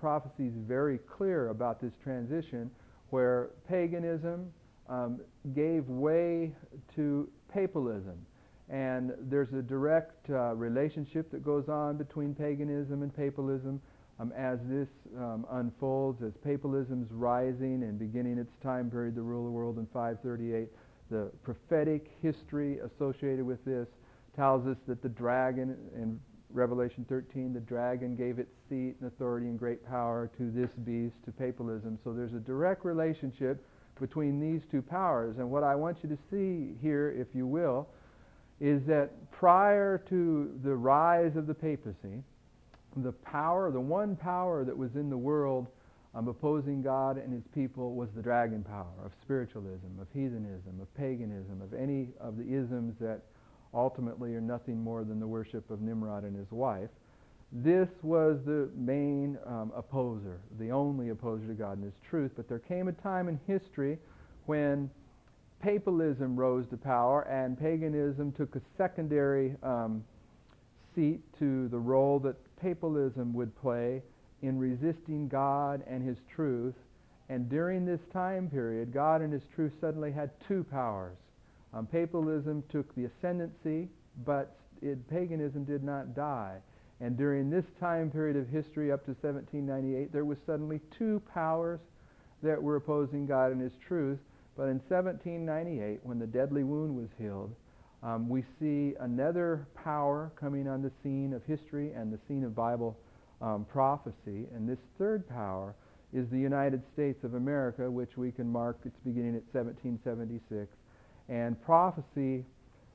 prophecy is very clear about this transition where paganism gave way to papalism. And there's a direct relationship that goes on between paganism and papalism as this unfolds, as papalism's rising and beginning its time period to rule the world in 538. The prophetic history associated with this tells us that the dragon, in Revelation 13, the dragon gave its seat and authority and great power to this beast, to papalism. So there's a direct relationship between these two powers. And what I want you to see here, if you will, is that prior to the rise of the papacy, the one power that was in the world opposing God and His people was the dragon power of spiritualism, of heathenism, of paganism, of any of the isms that ultimately are nothing more than the worship of Nimrod and his wife. This was the main opposer, the only opposer to God and His truth. But there came a time in history when papalism rose to power and paganism took a secondary seat to the role that papalism would play in resisting God and His truth. And during this time period, God and His truth suddenly had two powers. Papalism took the ascendancy, but paganism did not die. And during this time period of history up to 1798, there was suddenly two powers that were opposing God and His truth. But in 1798, when the deadly wound was healed, we see another power coming on the scene of history and the scene of Bible prophecy. And this third power is the United States of America, which we can mark its beginning at 1776. And prophecy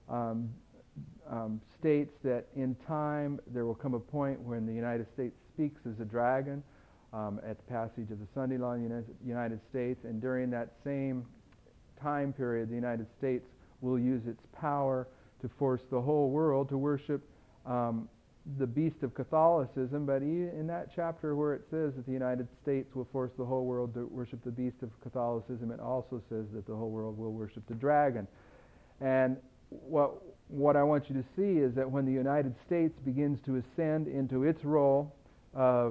states that in time there will come a point when the United States speaks as a dragon at the passage of the Sunday Law in the United States. And during that same time period, the United States will use its power to force the whole world to worship the beast of Catholicism. But in that chapter where it says that the United States will force the whole world to worship the beast of Catholicism, it also says that the whole world will worship the dragon. And what I want you to see is that when the United States begins to ascend into its role of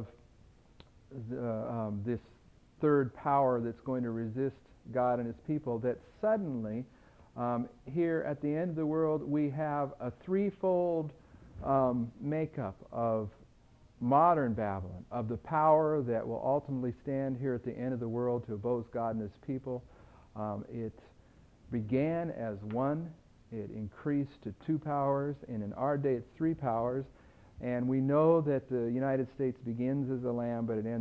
this third power that's going to resist God and His people, that suddenly here at the end of the world we have a threefold makeup of modern Babylon, of the power that will ultimately stand here at the end of the world to oppose God and His people. It began as one, it increased to two powers, and in our day it's three powers. And we know that the United States begins as a lamb, but it ends